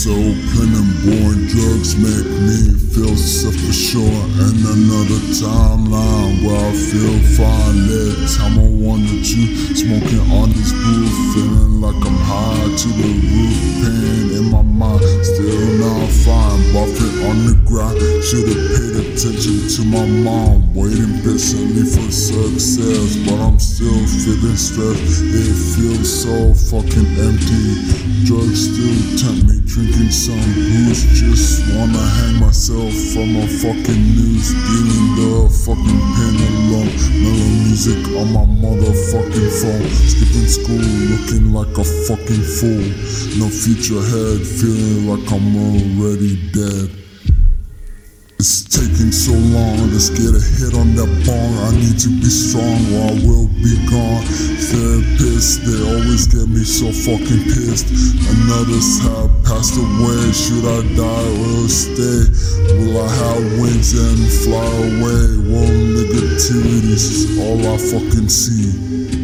so plain and boring. Drugs make me feel self-assured. And another timeline where I feel fine. That time I wanted you, smoking on this booth, feeling like I'm high to the roof. Pain in my mind, still not fine. Buffing on the ground, should've paid attention to my mom. Waiting patiently for success, but I'm still feeling stressed. It feels so fucking empty. Drugs still tempt me, drinking some booze. Just wanna hang myself from a fucking noose. Feeling the fucking pain alone. Mellow music on my motherfucking phone. Skipping school, looking like a fucking fool. No future ahead, feeling like I'm already dead. It's taking so long, let's get a hit on that bong. I need to be strong or I will be gone. Therapists, they always get me so fucking pissed. And others have passed away. Should I die or stay? Will I have wings and fly away? Well, negativity's all I fucking see.